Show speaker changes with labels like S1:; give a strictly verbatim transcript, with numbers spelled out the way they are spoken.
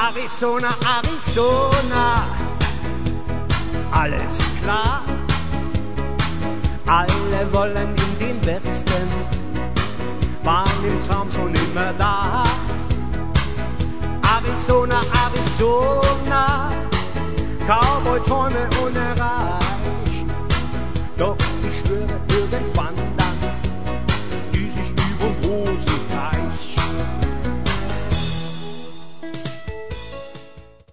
S1: Arizona, Arizona, alles klar. Alle wollen in den Westen, waren im Traum schon immer da. Arizona, Arizona, Cowboy-Träume unerreicht. Doch ich schwöre, irgendwann